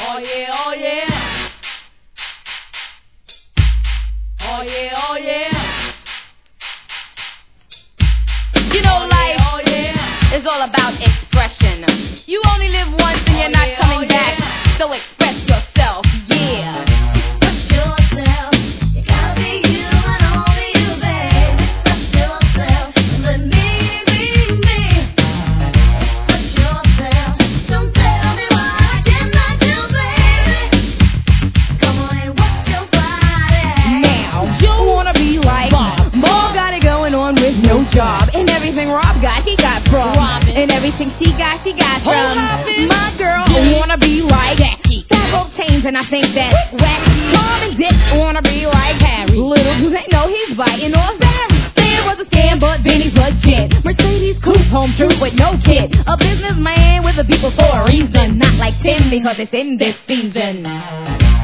Oh yeah, oh yeah. Oh yeah, oh yeah. You know, life is all about expression. You only live once and you're not coming back, so express yourself, yeah. Express yourself. You gotta be you and only you, babe. Express yourself and let me be me. Express yourself. Don't tell me why I cannot do, baby. Come on and work your body. Now, you wanna be like Bob. Bob got it going on with no job. And everything Rob got, he got from Robin. And everything she got from my girl. Wanna be like Jackie. That whole change, and I think that wacky. Tom and Dick wanna be like Harry. Little do they know he's biting off Barry. Stan was a scam, but Benny's legit. Mercedes coupe, home true with no kid. A businessman with the people for a reason. Not like Tim because it's in this season.